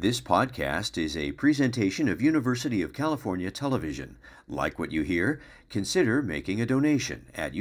This podcast is a presentation of University of California Television. Like what you hear? Consider making a donation at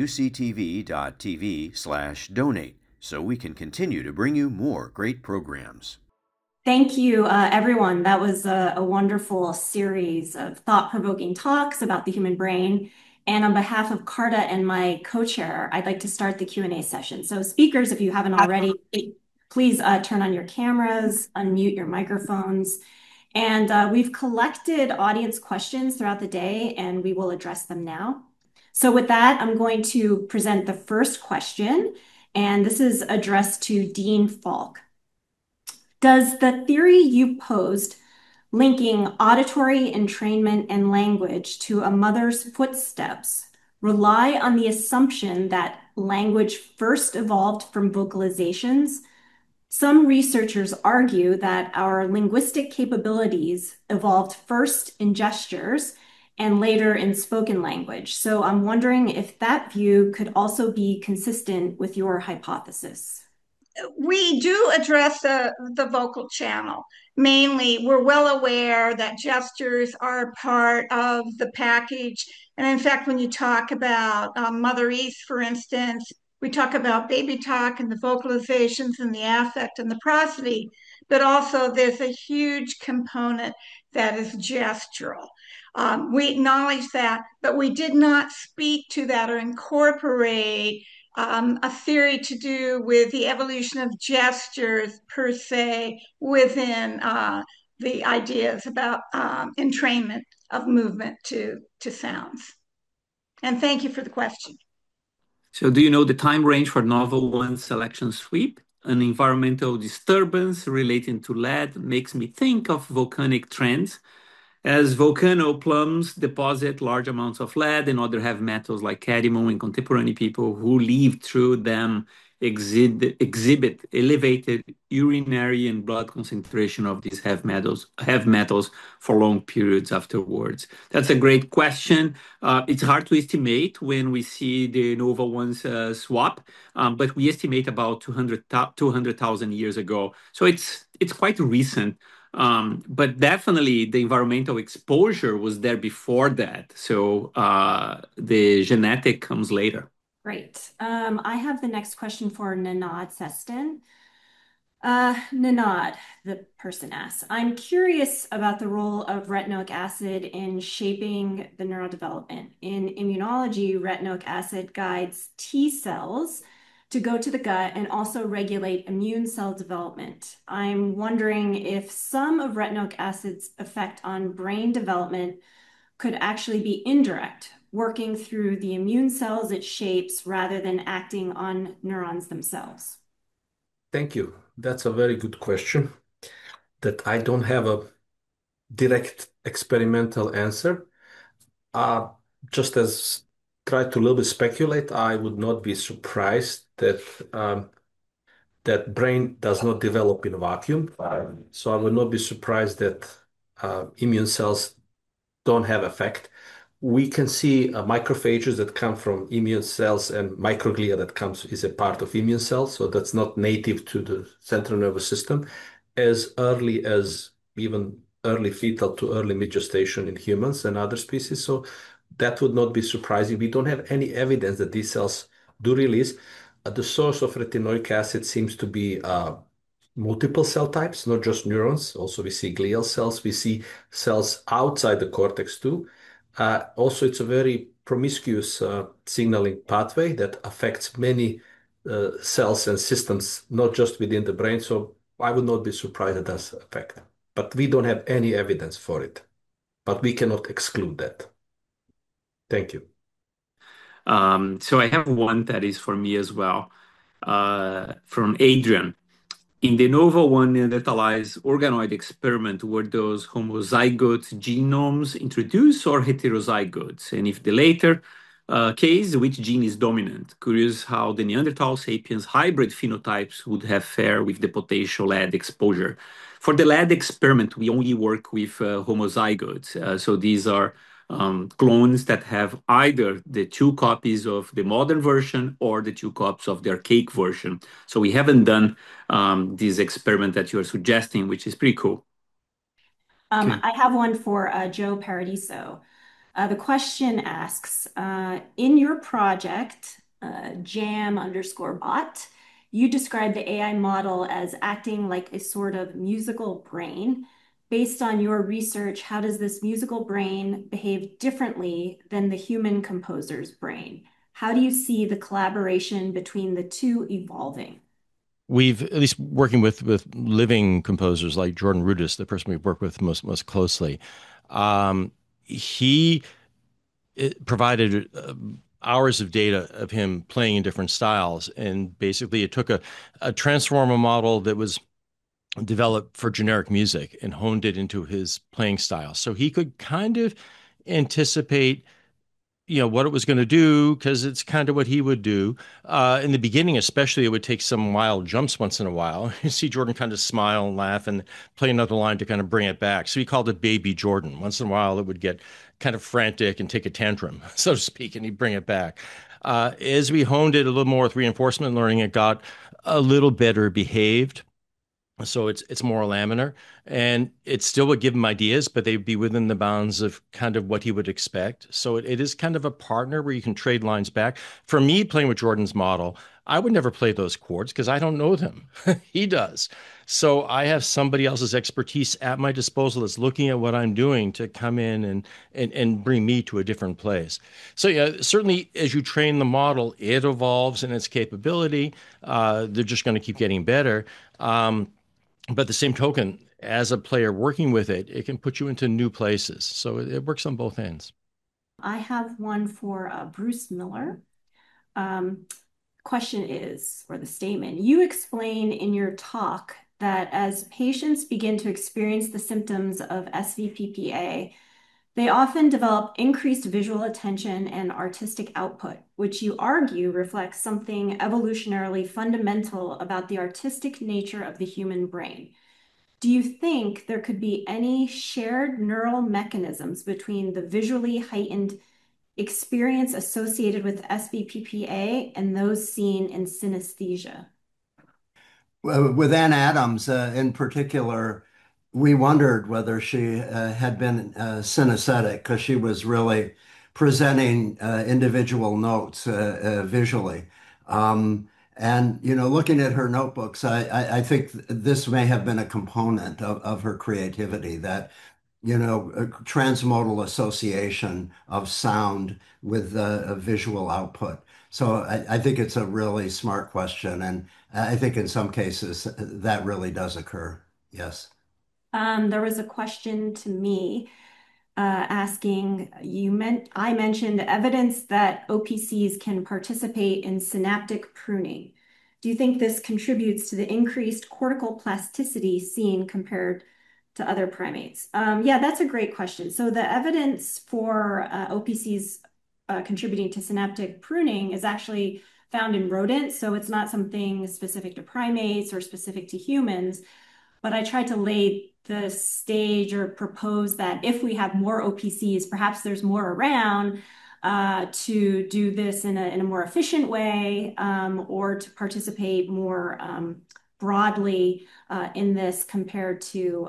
uctv.tv/donate so we can continue to bring you more great programs. Thank you, everyone. That was a wonderful series of thought-provoking talks about the human brain. And on behalf of Carta and my co-chair, I'd like to start the Q&A session. So speakers, if you haven't already, please turn on your cameras, unmute your microphones. And we've collected audience questions throughout the day, and we will address them now. So with that, I'm going to present the first question, and this is addressed to Dean Falk. Does the theory you posed, linking auditory entrainment and language to a mother's footsteps, rely on the assumption that language first evolved from vocalizations? Some researchers argue that our linguistic capabilities evolved first in gestures and later in spoken language. So I'm wondering if that view could also be consistent with your hypothesis. We do address the vocal channel. Mainly, we're well aware that gestures are part of the package. And in fact, when you talk about Mother East, for instance, we talk about baby talk and the vocalizations and the affect and the prosody, but also there's a huge component that is gestural. We acknowledge that, but we did not speak to that or incorporate a theory to do with the evolution of gestures per se within the ideas about entrainment of movement to sounds. And thank you for the question. So do you know the time range for novel one selection sweep? An environmental disturbance relating to lead makes me think of volcanic trends. As volcano plumes deposit large amounts of lead and other heavy metals like cadmium, and contemporary people who lived through them exhibit elevated urinary and blood concentration of these heavy metals for long periods afterwards. That's a great question. It's hard to estimate when we see the nova ones swap, but we estimate about 200,000 years ago. So it's quite recent. But definitely the environmental exposure was there before that. So the genetic comes later. Great. I have the next question for Nanad Seston. Nanad, the person asks, I'm curious about the role of retinoic acid in shaping the neural development. In immunology, retinoic acid guides T cells to go to the gut and also regulate immune cell development. I'm wondering if some of retinoic acid's effect on brain development could actually be indirect, working through the immune cells it shapes rather than acting on neurons themselves. Thank you. That's a very good question that I don't have a direct experimental answer. Just as try to a little bit speculate, I would not be surprised that brain does not develop in a vacuum. So I would not be surprised that immune cells don't have effect. We can see macrophages that come from immune cells and microglia that comes is a part of immune cells. So that's not native to the central nervous system as early as even early fetal to early mid-gestation in humans and other species. So that would not be surprising. We don't have any evidence that these cells do release. The source of retinoic acid seems to be multiple cell types, not just neurons. Also, we see glial cells. We see cells outside the cortex too. Also, it's a very promiscuous signaling pathway that affects many cells and systems, not just within the brain. So I would not be surprised at that effect. But we don't have any evidence for it. But we cannot exclude that. Thank you. So I have one that is for me as well, from Adrian. In the Nova 1 Neanderthalized organoid experiment, were those homozygote genomes introduced or heterozygotes? And if the later case, which gene is dominant? Curious how the Neanderthal sapiens hybrid phenotypes would have fared with the potential lead exposure. For the lead experiment, we only work with homozygotes. So these are clones that have either the two copies of the modern version or the two copies of the archaic version. So we haven't done this experiment that you're suggesting, which is pretty cool. Okay. I have one for Joe Paradiso. The question asks, in your project, jam_bot, you describe the AI model as acting like a sort of musical brain. Based on your research, how does this musical brain behave differently than the human composer's brain? How do you see the collaboration between the two evolving? We've at least working with living composers like Jordan Rudess, the person we've worked with most closely. He provided hours of data of him playing in different styles, and basically it took a transformer model that was developed for generic music and honed it into his playing style, so he could kind of anticipate what it was going to do because it's kind of what he would do. In the beginning, especially, it would take some wild jumps once in a while. You see Jordan kind of smile and laugh and play another line to kind of bring it back. So he called it Baby Jordan. Once in a while, it would get kind of frantic and take a tantrum, so to speak, and he'd bring it back. As we honed it a little more with reinforcement learning, it got a little better behaved. So it's more laminar, and it still would give him ideas, but they'd be within the bounds of kind of what he would expect. So it is kind of a partner where you can trade lines back. For me, playing with Jordan's model, I would never play those chords because I don't know them. He does. So I have somebody else's expertise at my disposal that's looking at what I'm doing to come in and bring me to a different place. So yeah, certainly as you train the model, it evolves in its capability. They're just going to keep getting better. But the same token, as a player working with it, it can put you into new places. So it works on both ends. I have one for Bruce Miller. Um, Question is, or the statement, you explain in your talk that as patients begin to experience the symptoms of SVPPA, they often develop increased visual attention and artistic output, which you argue reflects something evolutionarily fundamental about the artistic nature of the human brain. Do you think there could be any shared neural mechanisms between the visually heightened experience associated with SBPPA and those seen in synesthesia? With Anne Adams in particular, we wondered whether she had been synesthetic because she was really presenting individual notes visually. Looking at her notebooks, I think this may have been a component of her creativity that, a transmodal association of sound with a visual output. So I think it's a really smart question, and I think in some cases that really does occur. Yes. There was a question to me asking, I mentioned evidence that OPCs can participate in synaptic pruning. Do you think this contributes to the increased cortical plasticity seen compared to other primates? Yeah, that's a great question. So the evidence for OPCs contributing to synaptic pruning is actually found in rodents, so it's not something specific to primates or specific to humans. But I tried to lay the stage or propose that if we have more OPCs, perhaps there's more around to do this in a more efficient way or to participate more broadly in this compared to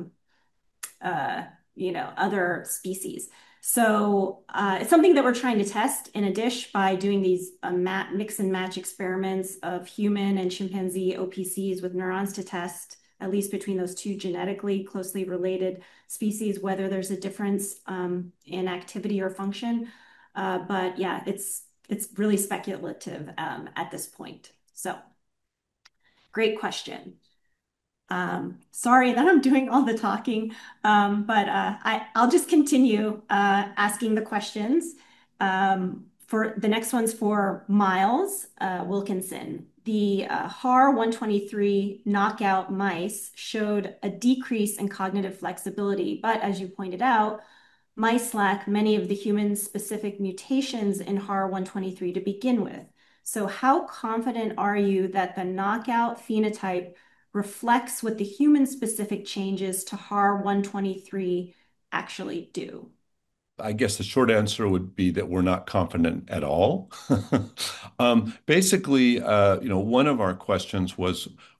other species. So it's something that we're trying to test in a dish by doing these mix and match experiments of human and chimpanzee OPCs with neurons to test, at least between those two genetically closely related species, whether there's a difference in activity or function. But yeah, it's really speculative at this point. So great question. Sorry that I'm doing all the talking, but I'll just continue asking the questions. For the next one's for Miles Wilkinson. The HAR-123 knockout mice showed a decrease in cognitive flexibility, but as you pointed out, mice lack many of the human-specific mutations in HAR-123 to begin with. So how confident are you that the knockout phenotype reflects what the human-specific changes to HAR-123 actually do? I guess the short answer would be that we're not confident at all. Basically, one of our questions was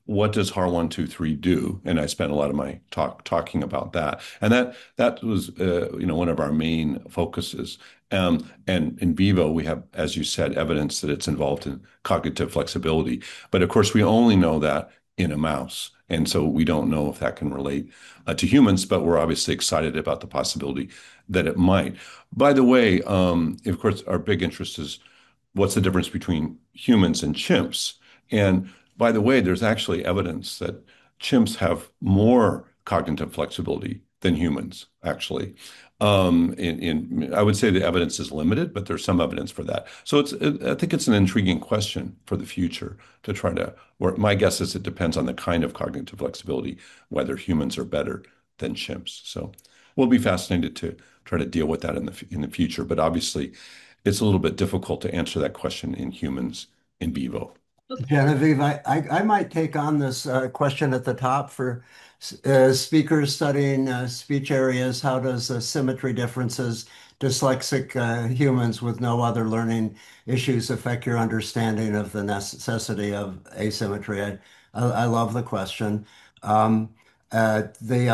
what does HAR123 do? And I spent a lot of my talk talking about that. And that was one of our main focuses. And in vivo, we have, as you said, evidence that it's involved in cognitive flexibility. But of course, we only know that in a mouse. And so we don't know if that can relate to humans, but we're obviously excited about the possibility that it might. By the way, of course, our big interest is what's the difference between humans and chimps? And by the way, there's actually evidence that chimps have more cognitive flexibility than humans, actually. I would say the evidence is limited, but there's some evidence for that. So I think it's an intriguing question for the future to try to, or my guess is it depends on the kind of cognitive flexibility, whether humans are better than chimps. So we'll be fascinated to try to deal with that in the future. But obviously, it's a little bit difficult to answer that question in humans in vivo. Genevieve, I might take on this question at the top for speakers studying speech areas. How does symmetry differences, dyslexic humans with no other learning issues affect your understanding of the necessity of asymmetry? I love the question. Um, the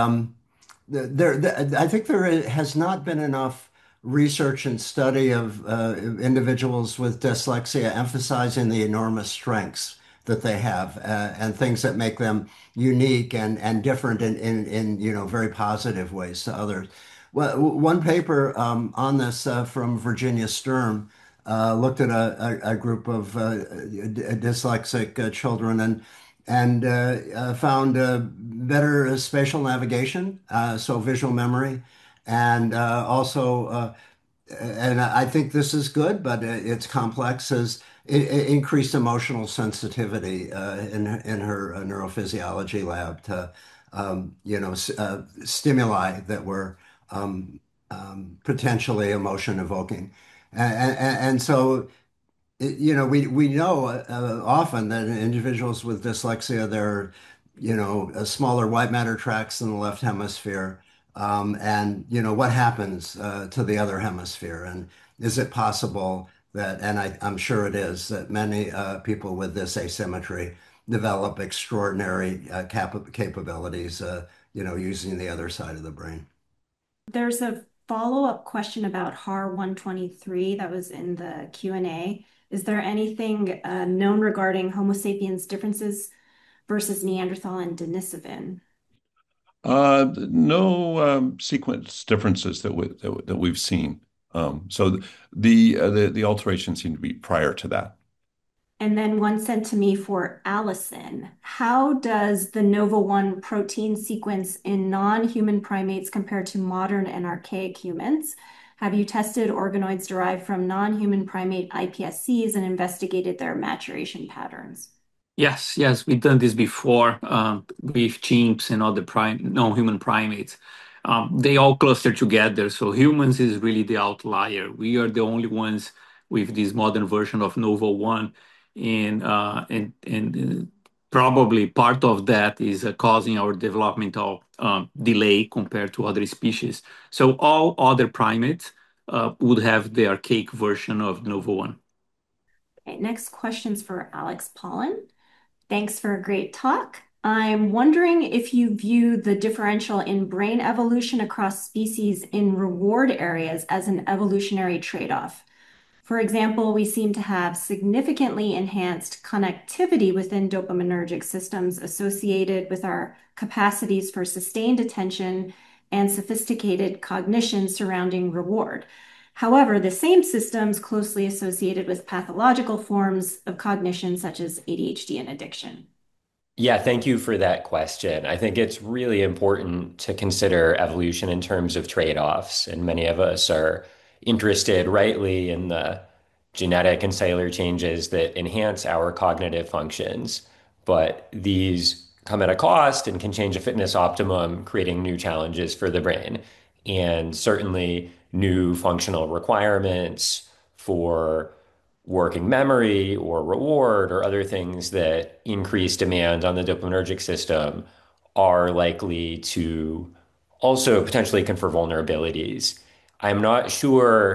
I think there has not been enough research and study of individuals with dyslexia emphasizing the enormous strengths that they have and things that make them unique and different in very positive ways to others. Well, one paper on this from Virginia Sturm looked at a group of dyslexic children and found better spatial navigation, so visual memory, and and I think this is good, but it's complex, is increased emotional sensitivity in her neurophysiology lab to stimuli that were potentially emotion evoking, and so we know often that in individuals with dyslexia, there are, smaller white matter tracts in the left hemisphere. And, what happens to the other hemisphere? And is it possible that, and I'm sure it is, that many people with this asymmetry develop extraordinary capabilities, using the other side of the brain? There's a follow-up question about HAR123 that was in the Q&A. Is there anything known regarding Homo sapiens differences versus Neanderthal and Denisovan? No sequence differences that we've seen. So the alterations seem to be prior to that. And then one sent to me for Allison. How does the Nova1 protein sequence in non-human primates compare to modern and archaic humans? Have you tested organoids derived from non-human primate iPSCs and investigated their maturation patterns? Yes, we've done this before with chimps and other non-human primates. They all cluster together, so humans is really the outlier. We are the only ones with this modern version of Nova 1, and probably part of that is causing our developmental delay compared to other species. So all other primates would have the archaic version of Nova 1. Okay, next question's for Alex Pollan. Thanks for a great talk. I'm wondering if you view the differential in brain evolution across species in reward areas as an evolutionary trade-off. For example, we seem to have significantly enhanced connectivity within dopaminergic systems associated with our capacities for sustained attention and sophisticated cognition surrounding reward. However, the same systems closely associated with pathological forms of cognition, such as ADHD and addiction. Yeah, thank you for that question. I think it's really important to consider evolution in terms of trade-offs, and many of us are interested rightly in the genetic and cellular changes that enhance our cognitive functions, but these come at a cost and can change a fitness optimum, creating new challenges for the brain, and certainly new functional requirements for working memory or reward or other things that increase demand on the dopaminergic system are likely to also potentially confer vulnerabilities. I'm not sure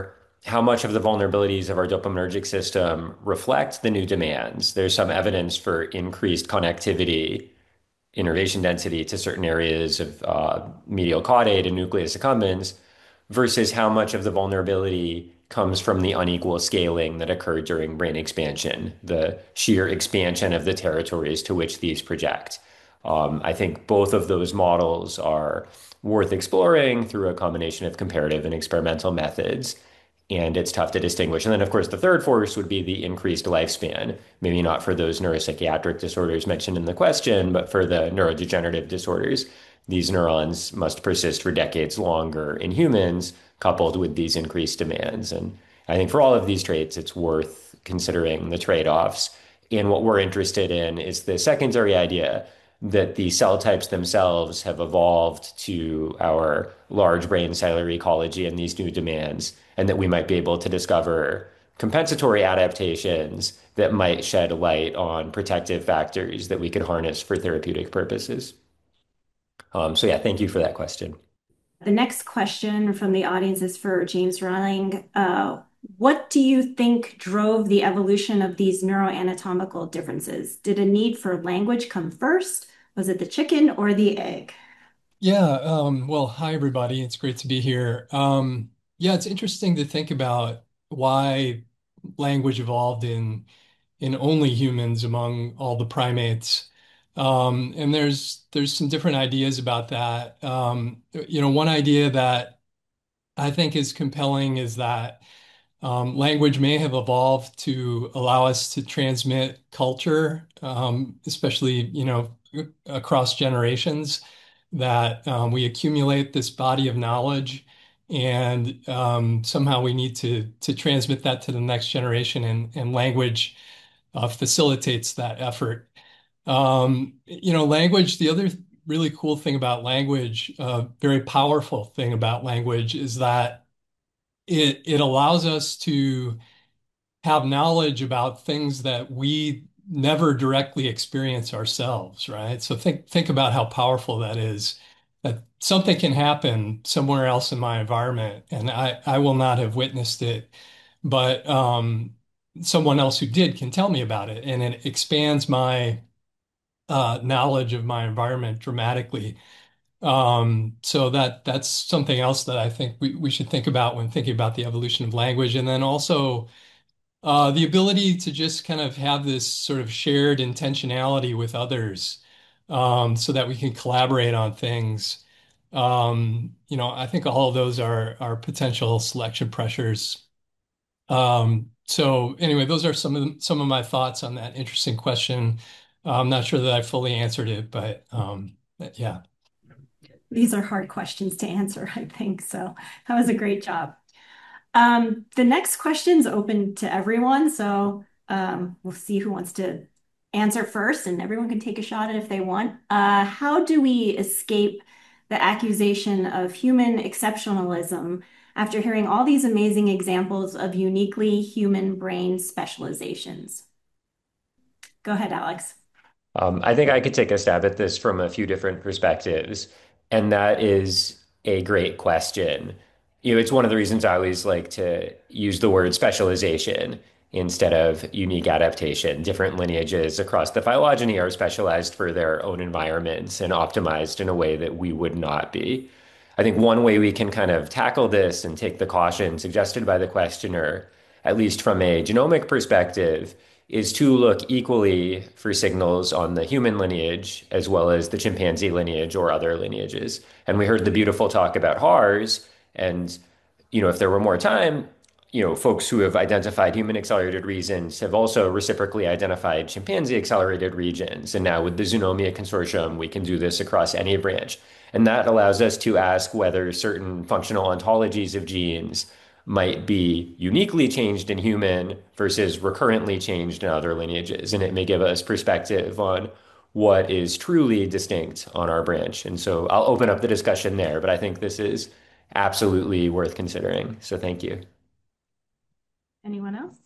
how much of the vulnerabilities of our dopaminergic system reflect the new demands. There's some evidence for increased connectivity, innervation density to certain areas of medial caudate and nucleus accumbens, versus how much of the vulnerability comes from the unequal scaling that occurred during brain expansion, the sheer expansion of the territories to which these project. I think both of those models are worth exploring through a combination of comparative and experimental methods. And it's tough to distinguish. And then, of course, the third force would be the increased lifespan. Maybe not for those neuropsychiatric disorders mentioned in the question, but for the neurodegenerative disorders. These neurons must persist for decades longer in humans, coupled with these increased demands. And I think for all of these traits, it's worth considering the trade-offs. And what we're interested in is the secondary idea that the cell types themselves have evolved to our large brain cellular ecology and these new demands, and that we might be able to discover compensatory adaptations that might shed light on protective factors that we could harness for therapeutic purposes. So yeah, thank you for that question. The next question from the audience is for James Rilling. What do you think drove the evolution of these neuroanatomical differences? Did a need for language come first? Was it the chicken or the egg? Yeah, well, hi everybody. It's great to be here. Yeah, it's interesting to think about why language evolved in only humans among all the primates. And there's some different ideas about that. One idea that I think is compelling is that language may have evolved to allow us to transmit culture, especially, across generations, that we accumulate this body of knowledge and somehow we need to transmit that to the next generation, and language facilitates that effort. Language, the other really cool thing about language, very powerful thing about language is that it allows us to have knowledge about things that we never directly experience ourselves, right? So think about how powerful that is. That something can happen somewhere else in my environment, and I will not have witnessed it, but someone else who did can tell me about it, and it expands my knowledge of my environment dramatically. So that's something else that I think we should think about when thinking about the evolution of language. And then also the ability to just kind of have this sort of shared intentionality with others, so that we can collaborate on things. I think all of those are potential selection pressures. So anyway, those are some of my thoughts on that interesting question. I'm not sure that I fully answered it, but yeah. These are hard questions to answer, I think. So that was a great job. The next question's open to everyone, so we'll see who wants to answer first, and everyone can take a shot at it if they want. How do we escape the accusation of human exceptionalism after hearing all these amazing examples of uniquely human brain specializations? Go ahead, Alex. I think I could take a stab at this from a few different perspectives, and that is a great question. It's one of the reasons I always like to use the word specialization instead of unique adaptation. Different lineages across the phylogeny are specialized for their own environments and optimized in a way that we would not be. I think one way we can kind of tackle this and take the caution suggested by the questioner, at least from a genomic perspective, is to look equally for signals on the human lineage as well as the chimpanzee lineage or other lineages. And we heard the beautiful talk about HARS. And, if there were more time, folks who have identified human accelerated regions have also reciprocally identified chimpanzee accelerated regions. And now with the Zoonomia Consortium, we can do this across any branch. And that allows us to ask whether certain functional ontologies of genes might be uniquely changed in human versus recurrently changed in other lineages. And it may give us perspective on what is truly distinct on our branch. And so I'll open up the discussion there, but I think this is absolutely worth considering. So thank you. Anyone else?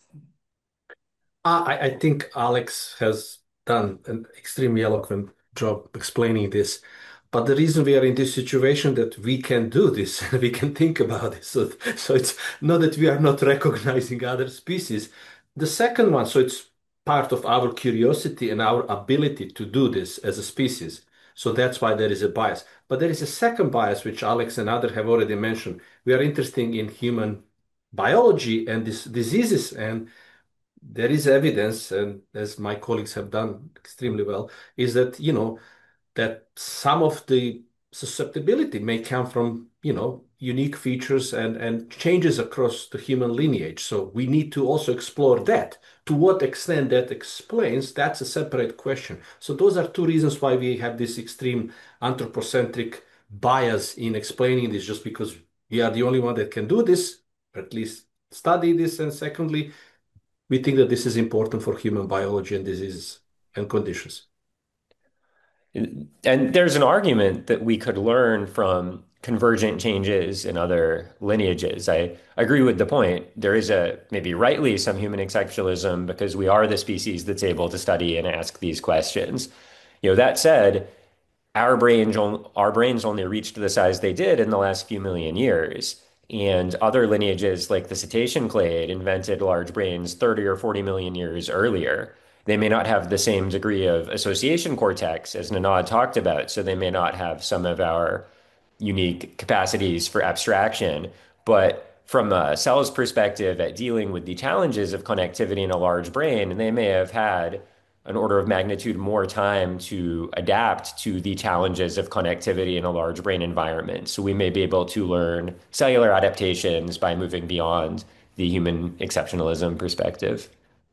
I think Alex has done an extremely eloquent job explaining this. But the reason we are in this situation that we can do this and we can think about it. So it's not that we are not recognizing other species. The second one, so it's part of our curiosity and our ability to do this as a species. So that's why there is a bias. But there is a second bias, which Alex and others have already mentioned. We are interested in human biology and diseases, and there is evidence, and as my colleagues have done extremely well, is that, that some of the susceptibility may come from, unique features and changes across the human lineage. So we need to also explore that. To what extent that explains, that's a separate question. So those are two reasons why we have this extreme anthropocentric bias in explaining this, just because we are the only one that can do this, or at least study this. And secondly, we think that this is important for human biology and diseases and conditions. And there's an argument that we could learn from convergent changes in other lineages. I agree with the point. There is maybe rightly some human exceptionalism because we are the species that's able to study and ask these questions. That said, our brains only reached the size they did in the last few million years. And other lineages like the cetacean clade invented large brains 30 or 40 million years earlier. They may not have the same degree of association cortex as Nanad talked about, so they may not have some of our unique capacities for abstraction. But from a cell's perspective at dealing with the challenges of connectivity in a large brain, they may have had an order of magnitude more time to adapt to the challenges of connectivity in a large brain environment. So we may be able to learn cellular adaptations by moving beyond the human exceptionalism perspective.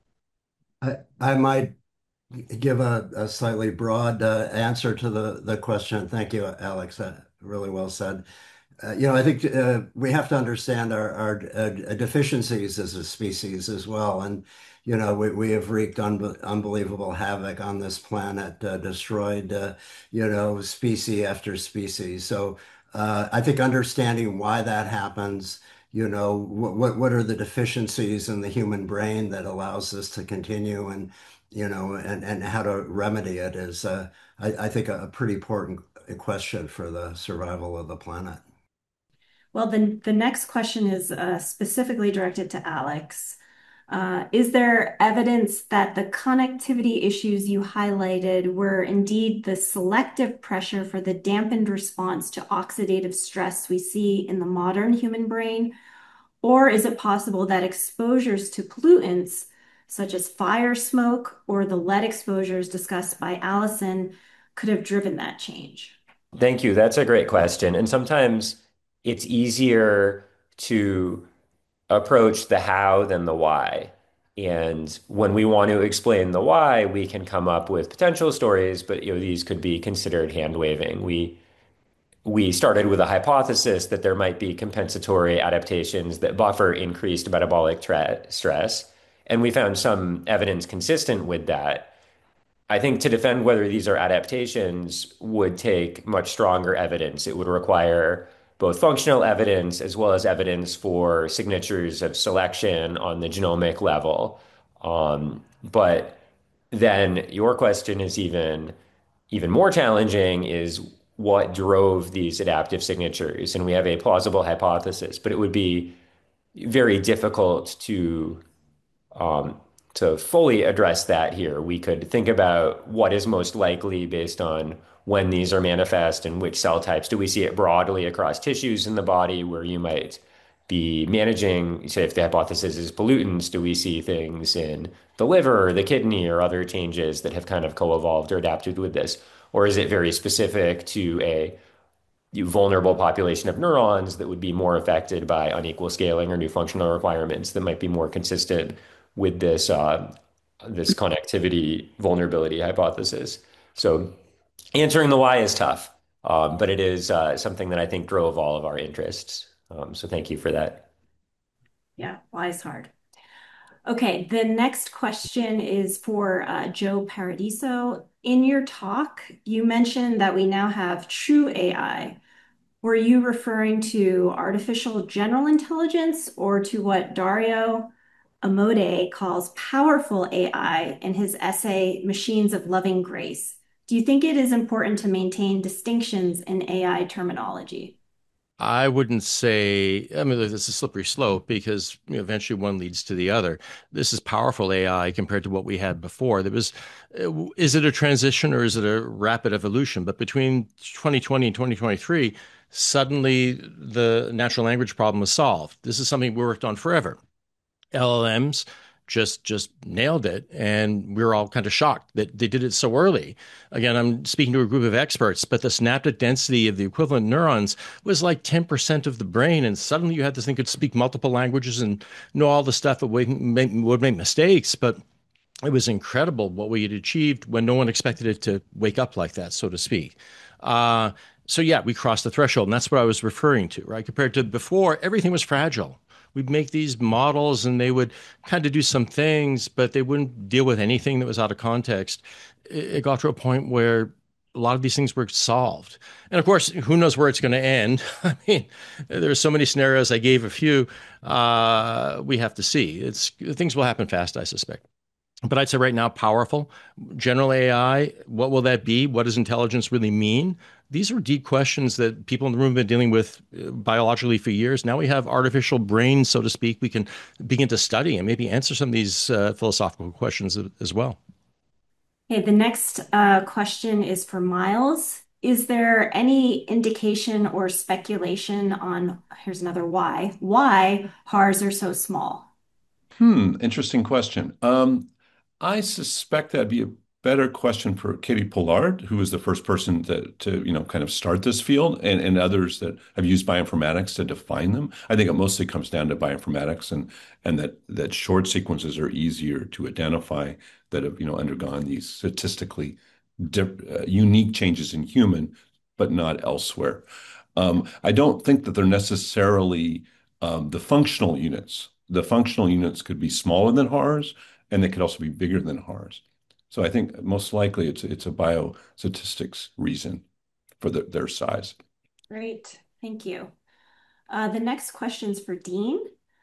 I might give a slightly broad answer to the question. Thank you, Alex. Really well said. I think we have to understand our deficiencies as a species as well. And, we have wreaked unbelievable havoc on this planet, destroyed, species after species. So I think understanding why that happens, what are the deficiencies in the human brain that allows this to continue and, and how to remedy it is, I think, a pretty important question for the survival of the planet. Well, the next question is specifically directed to Alex. Is there evidence that the connectivity issues you highlighted were indeed the selective pressure for the dampened response to oxidative stress we see in the modern human brain? Or is it possible that exposures to pollutants, such as fire smoke or the lead exposures discussed by Allison, could have driven that change? Thank you. That's a great question. And sometimes it's easier to approach the how than the why. And when we want to explain the why, we can come up with potential stories, but these could be considered hand waving. We started with a hypothesis that there might be compensatory adaptations that buffer increased metabolic stress, and we found some evidence consistent with that. I think to defend whether these are adaptations would take much stronger evidence. It would require both functional evidence as well as evidence for signatures of selection on the genomic level. But then your question is even more challenging is what drove these adaptive signatures? And we have a plausible hypothesis, but it would be very difficult to fully address that here. We could think about what is most likely based on when these are manifest and which cell types. Do we see it broadly across tissues in the body where you might be managing, say, if the hypothesis is pollutants, do we see things in the liver or the kidney or other changes that have kind of co-evolved or adapted with this? Or is it very specific to a vulnerable population of neurons that would be more affected by unequal scaling or new functional requirements that might be more consistent with this connectivity vulnerability hypothesis? So answering the why is tough, but it is something that I think drove all of our interests. So thank you for that. Yeah, why is hard. Okay, the next question is for Joe Paradiso. In your talk, you mentioned that we now have true AI. Were you referring to artificial general intelligence or to what Dario Amodei calls powerful AI in his essay, Machines of Loving Grace? Do you think it is important to maintain distinctions in AI terminology? I wouldn't say, I mean, this is a slippery slope because eventually one leads to the other. This is powerful AI compared to what we had before. Is it a transition or is it a rapid evolution? But between 2020 and 2023, suddenly the natural language problem was solved. This is something we worked on forever. LLMs just nailed it, and we were all kind of shocked that they did it so early. Again, I'm speaking to a group of experts, but the synaptic density of the equivalent neurons was like 10% of the brain, and suddenly you had this thing could speak multiple languages and know all the stuff that would make mistakes, but it was incredible what we had achieved when no one expected it to wake up like that, so to speak. So yeah, we crossed the threshold, and that's what I was referring to, right? Compared to before, everything was fragile. We'd make these models and they would kind of do some things, but they wouldn't deal with anything that was out of context. It got to a point where a lot of these things were solved. And of course, who knows where it's going to end? I mean, there's so many scenarios. I gave a few. We have to see. Things will happen fast, I suspect. But I'd say right now, powerful. General AI, what will that be? What does intelligence really mean? These are deep questions that people in the room have been dealing with biologically for years. Now we have artificial brains, so to speak. We can begin to study and maybe answer some of these philosophical questions as well. Okay, the next question is for Miles. Is there any indication or speculation on, here's another why HARs are so small? Interesting question. I suspect that'd be a better question for Katie Pollard, who was the first person to kind of start this field, and others that have used bioinformatics to define them. I think it mostly comes down to bioinformatics and that short sequences are easier to identify that have undergone these statistically unique changes in human, but not elsewhere. I don't think that they're necessarily the functional units. The functional units could be smaller than HARs, and they could also be bigger than HARs. So I think most likely it's a biostatistics reason for their size. Great, thank you. The next question's for Dean.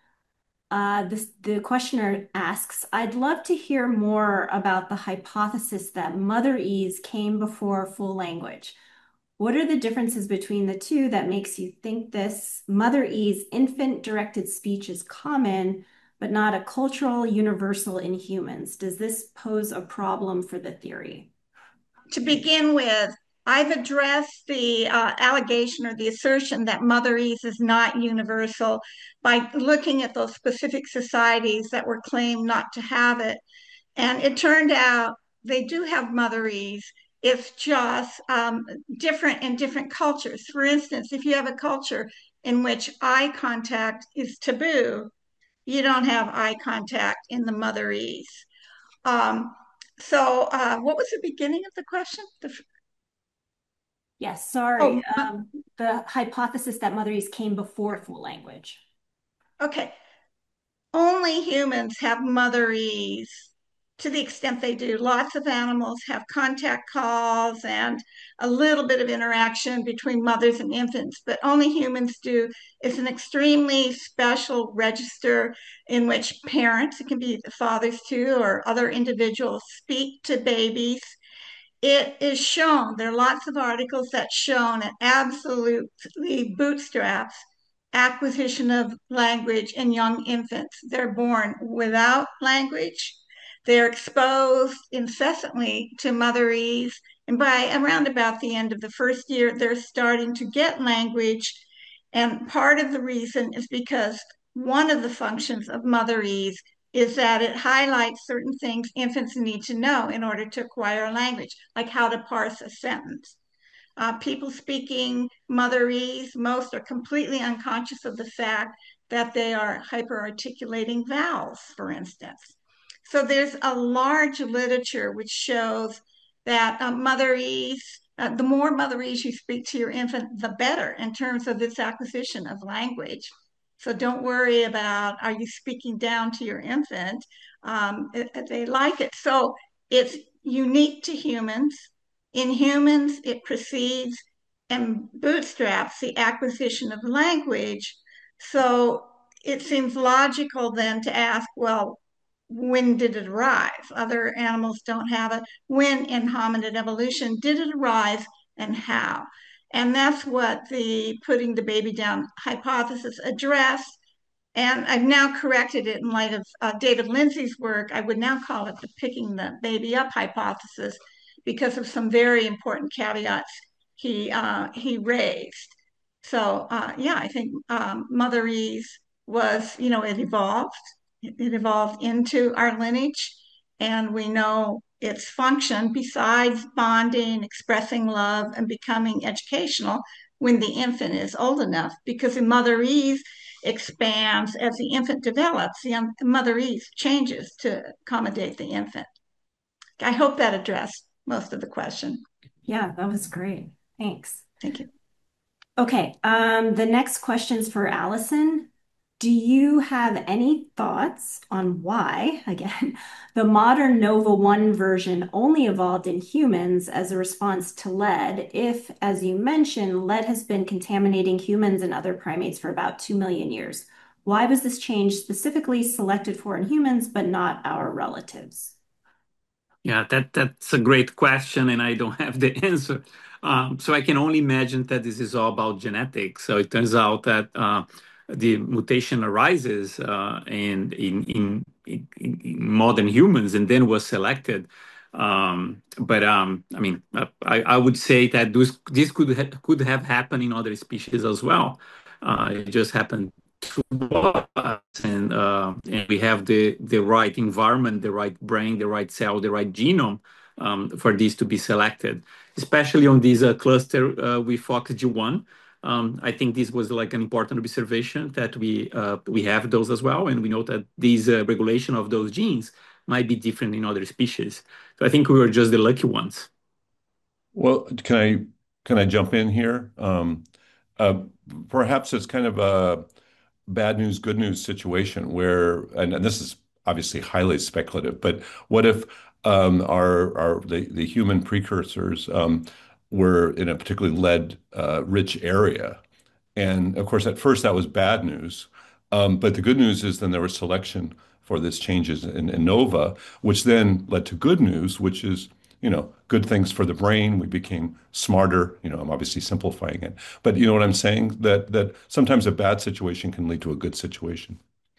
The questioner asks, I'd love to hear more about the hypothesis that Motherese came before full language. What are the differences between the two that makes you think this Motherese infant-directed speech is common, but not a cultural universal in humans? Does this pose a problem for the theory? To begin with, I've addressed the allegation or the assertion that Motherese is not universal by looking at those specific societies that were claimed not to have it. And it turned out they do have Motherese. It's just different in different cultures. For instance, if you have a culture in which eye contact is taboo, you don't have eye contact in the Motherese. What was the beginning of the question? Yes, sorry. The hypothesis that Motherese came before full language. Okay. Only humans have Motherese to the extent they do. Lots of animals have contact calls and a little bit of interaction between mothers and infants, but only humans do. It's an extremely special register in which parents, it can be the fathers too, or other individuals, speak to babies. It is shown, there are lots of articles that shown it absolutely bootstraps acquisition of language in young infants. They're born without language. They're exposed incessantly to Motherese. And by around about the end of the first year, they're starting to get language. And part of the reason is because one of the functions of Motherese is that it highlights certain things infants need to know in order to acquire a language, like how to parse a sentence. People speaking Motherese, most are completely unconscious of the fact that they are hyperarticulating vowels, for instance. So there's a large literature which shows that Motherese, the more Motherese you speak to your infant, the better in terms of its acquisition of language. So don't worry about, are you speaking down to your infant? They like it. So it's unique to humans. In humans, it precedes and bootstraps the acquisition of language. So it seems logical then to ask, well, when did it arise? Other animals don't have it. When in hominid evolution did it arise and how? And that's what the putting the baby down hypothesis addressed. And I've now corrected it in light of David Lindsay's work. I would now call it the picking the baby up hypothesis because of some very important caveats he raised. So yeah, I think motherese was, it evolved. It evolved into our lineage, and we know its function besides bonding, expressing love, and becoming educational when the infant is old enough. Because in motherese expands as the infant develops, the motherese changes to accommodate the infant. I hope that addressed most of the question. Yeah, that was great. Thanks. Thank you. Okay, the next question's for Allison. Do you have any thoughts on why, again, the modern Nova 1 version only evolved in humans as a response to lead, if, as you mentioned, lead has been contaminating humans and other primates for about 2 million years? Why was this change specifically selected for in humans, but not our relatives? Yeah, that's a great question, and I don't have the answer. So I can only imagine that this is all about genetics. So it turns out that the mutation arises in modern humans and then was selected. But I mean, I would say that this could have happened in other species as well. It just happened and we have the right environment, the right brain, the right cell, the right genome for these to be selected, especially on this cluster with FOXG1. I think this was like an important observation that we have those as well, and we know that these regulation of those genes might be different in other species. So I think we were just the lucky ones. Well, can I jump in here? Uh, Perhaps it's kind of a bad news, good news situation where, and this is obviously highly speculative, but what if the human precursors were in a particularly lead rich area? And of course, at first that was bad news. But the good news is then there was selection for this changes in Nova, which then led to good news, which is, good things for the brain. We became smarter. I'm obviously simplifying it, but you know what I'm saying? That sometimes a bad situation can lead to a good situation.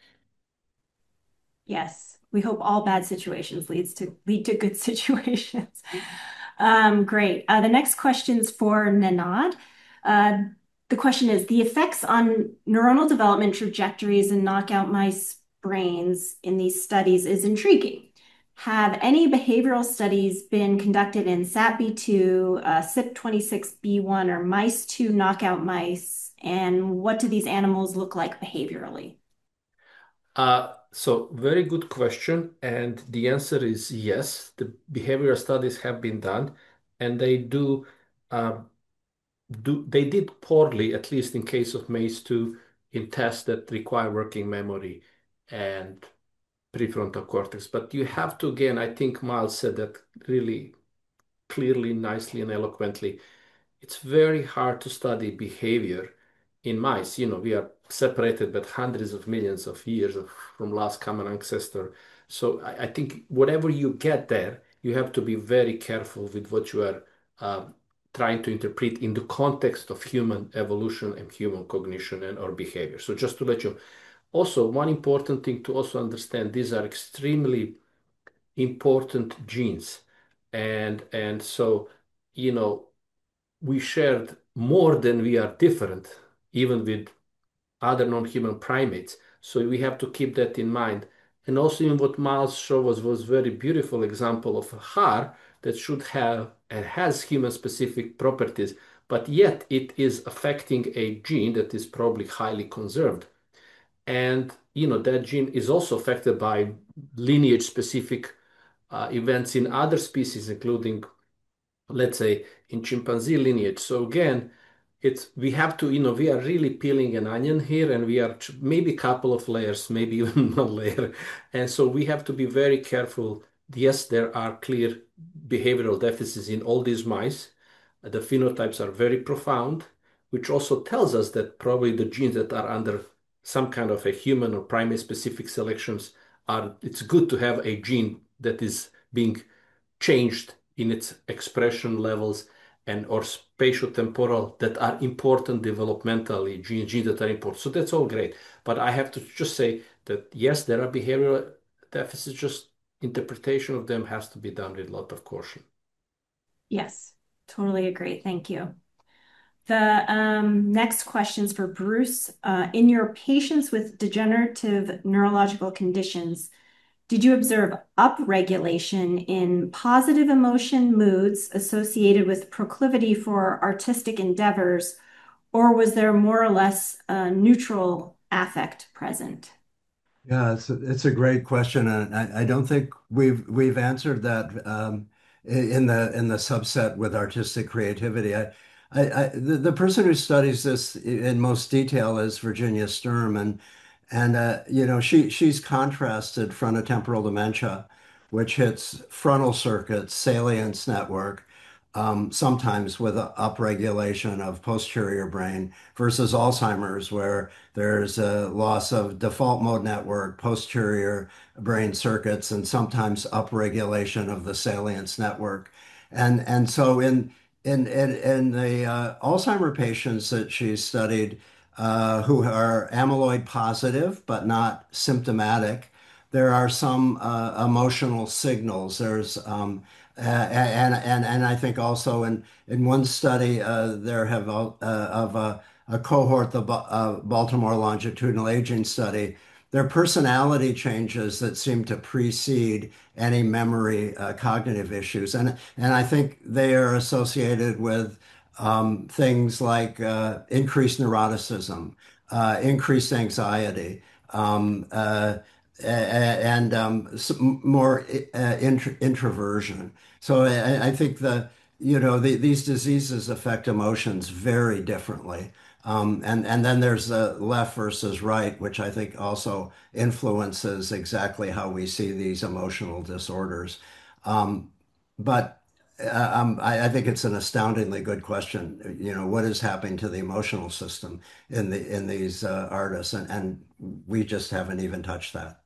Yes, we hope all bad situations lead to good situations. Great. The next question's for Nanad. The question is, the effects on neuronal development trajectories in knockout mice brains in these studies is intriguing. Have any behavioral studies been conducted in SATB2, CYP26B1, or mice2 knockout mice? And what do these animals look like behaviorally? So very good question, and the answer is yes. The behavioral studies have been done, and uh, they did poorly, at least in case of MACE2, in tests that require working memory and prefrontal cortex. But you have to, again, I think Miles said that really clearly, nicely, and eloquently. It's very hard to study behavior in mice. We are separated by hundreds of millions of years from last common ancestor. So I think whatever you get there, you have to be very careful with what you are uh, trying to interpret in the context of human evolution and human cognition and or behavior. So just to let you, also one important thing to also understand, these are extremely important genes, and so you know we shared more than we are different, even with other non-human primates. So we have to keep that in mind. And also in what Miles showed was very beautiful example of a HAR that should have and has human-specific properties, but yet it is affecting a gene that is probably highly conserved. And that gene is also affected by lineage-specific events in other species, including, let's say, in chimpanzee lineage. So again, we have to, we are really peeling an onion here, and we are maybe a couple of layers, maybe even one layer. And so we have to be very careful. Yes, there are clear behavioral deficits in all these mice. The phenotypes are very profound, which also tells us that probably the genes that are under some kind of a human or primate specific selections it's good to have a gene that is being changed in its expression levels and or spatiotemporal that are important developmentally, genes that are important. So that's all great. But I have to just say that yes, there are behavioral deficits, just interpretation of them has to be done with a lot of caution. Yes, totally agree. Thank you. The next question's for Bruce. In your patients with degenerative neurological conditions, did you observe upregulation in positive emotion moods associated with proclivity for artistic endeavors, or was there more or less neutral affect present? Yeah, it's a great question, and I don't think we've answered that in the subset with artistic creativity. The person who studies this in most detail is Virginia Sturm, and you know she's contrasted frontotemporal dementia, which hits frontal circuits, salience network, sometimes with a upregulation of posterior brain, versus Alzheimer's, where there's a loss of default mode network, posterior brain circuits, and sometimes upregulation of the salience network. And so in the Alzheimer patients that she studied, who are amyloid positive but not symptomatic, there are some emotional signals. There's and I think also in one study there have of a cohort, the Baltimore longitudinal aging study, there are personality changes that seem to precede any memory cognitive issues, and I think they are associated with things like increased neuroticism, increased anxiety. Um, uh, and more introversion. So I think these diseases affect emotions very differently. And then there's the left versus right, which I think also influences exactly how we see these emotional disorders. Um, but I think it's an astoundingly good question. You know, what is happening to the emotional system in these artists, and we just haven't even touched that.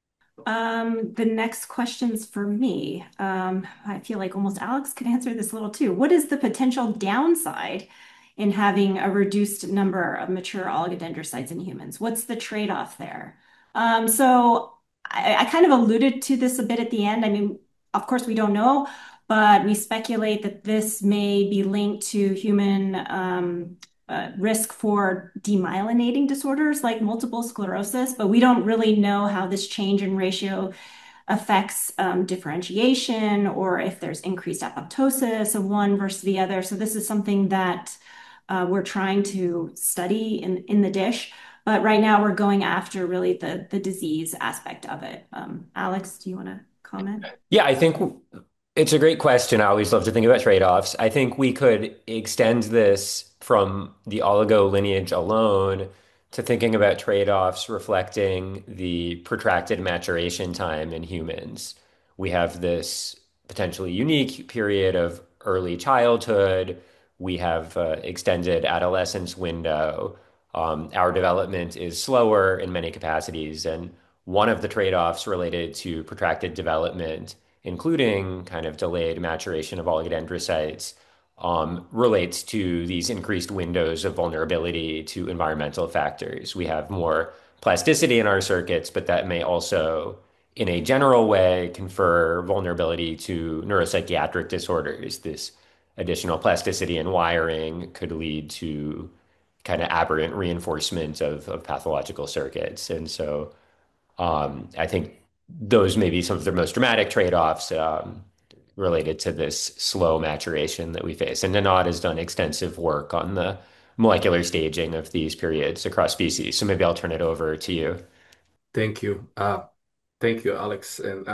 The next question's for me. I feel like almost Alex could answer this a little too. What is the potential downside in having a reduced number of mature oligodendrocytes in humans? What's the trade-off there? So I kind of alluded to this a bit at the end. I mean, of course, we don't know, but we speculate that this may be linked to human risk for demyelinating disorders like multiple sclerosis, but we don't really know how this change in ratio affects differentiation or if there's increased apoptosis of one versus the other. So this is something that we're trying to study in the dish. But right now we're going after really the disease aspect of it. Alex, do you want to comment? Yeah, I think it's a great question. I always love to think about trade-offs. I think we could extend this from the oligo lineage alone to thinking about trade-offs reflecting the protracted maturation time in humans. We have this potentially unique period of early childhood. We have extended adolescence window. Our development is slower in many capacities, and one of the trade-offs related to protracted development, including kind of delayed maturation of oligodendrocytes, relates to these increased windows of vulnerability to environmental factors. We have more plasticity in our circuits, but that may also, in a general way, confer vulnerability to neuropsychiatric disorders. This additional plasticity in wiring could lead to kind of aberrant reinforcement of pathological circuits. And so I think those may be some of the most dramatic trade-offs related to this slow maturation that we face. And Nanad has done extensive work on the molecular staging of these periods across species. So maybe I'll turn it over to you. Thank you. Thank you, Alex. And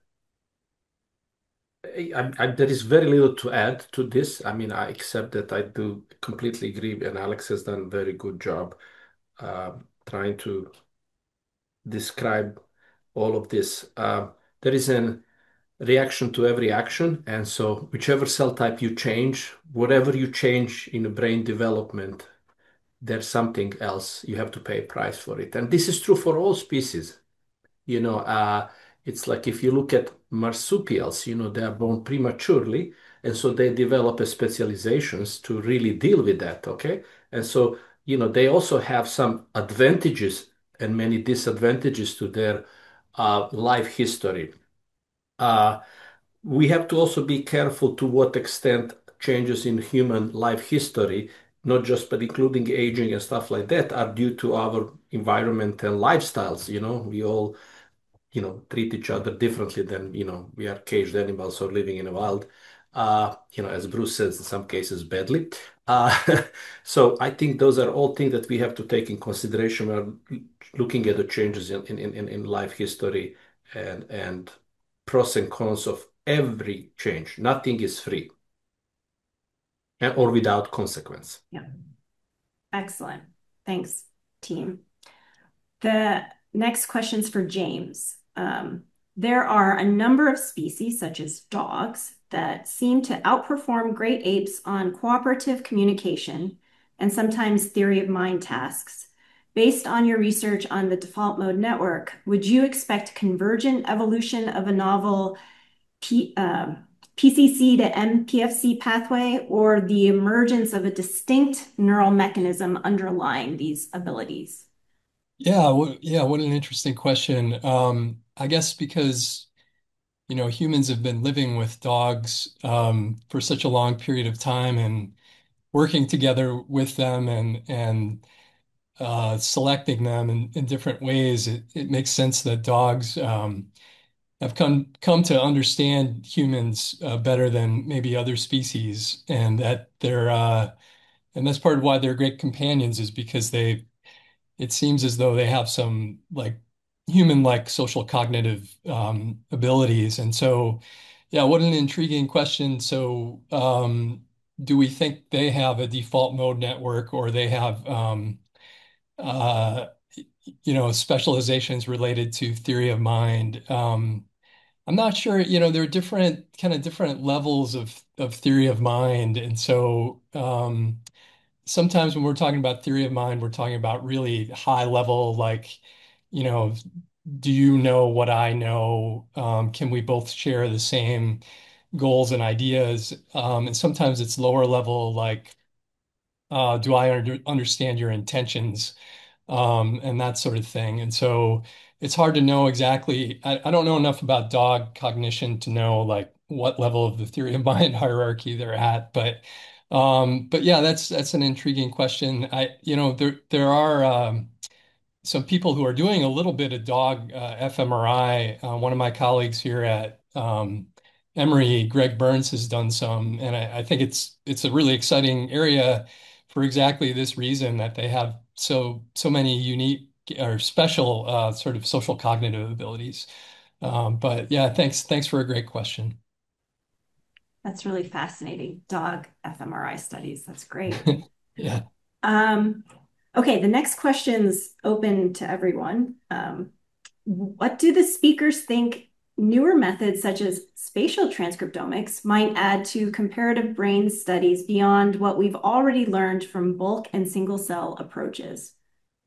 there is very little to add to this. I mean, I accept that I do completely agree, and Alex has done a very good job trying to describe all of this. There is a reaction to every action, and so whichever cell type you change, whatever you change in the brain development, there's something else you have to pay a price for it. And this is true for all species. It's like if you look at marsupials, they are born prematurely, and so they develop a specializations to really deal with that, okay? And so, they also have some advantages and many disadvantages to their life history. Uh, we have to also be careful to what extent changes in human life history, not just but including aging and stuff like that, are due to our environment and lifestyles. We all treat each other differently than, we are caged animals or living in the wild. As Bruce says, in some cases badly. Uh, so I think those are all things that we have to take in consideration when looking at the changes in life history and pros and cons of every change. Nothing is free or without consequence. Yeah. Excellent. Thanks, team. The next question's for James. There are a number of species, such as dogs, that seem to outperform great apes on cooperative communication and sometimes theory of mind tasks. Based on your research on the default mode network, would you expect convergent evolution of a novel PCC to MPFC pathway, or the emergence of a distinct neural mechanism underlying these abilities? Yeah, what an interesting question. I guess because, humans have been living with dogs for such a long period of time and working together with them and selecting them in different ways. It makes sense that dogs have come to understand humans better than maybe other species, and that and that's part of why they're great companions, is because it seems as though they have some like human-like social cognitive abilities. And so, yeah, what an intriguing question. So, do we think they have a default mode network, or they have, uh, specializations related to theory of mind? I'm not sure, there are different levels of theory of mind. And so, sometimes when we're talking about theory of mind, we're talking about really high level, like, you know, do you know what I know? Can we both share the same goals and ideas? And sometimes it's lower level, like, do I understand your intentions? And that sort of thing. And so it's hard to know exactly. I don't know enough about dog cognition to know like what level of the theory of mind hierarchy they're at. But yeah, that's an intriguing question. There are some people who are doing a little bit of dog fMRI. One of my colleagues here at Emory, Greg Burns, has done some, and I think it's a really exciting area for exactly this reason, that they have so many unique or special sort of social cognitive abilities. But yeah, thanks for a great question. That's really fascinating. Dog fMRI studies. That's great. Yeah. Okay, the next question's open to everyone. What do the speakers think newer methods such as spatial transcriptomics might add to comparative brain studies beyond what we've already learned from bulk and single cell approaches?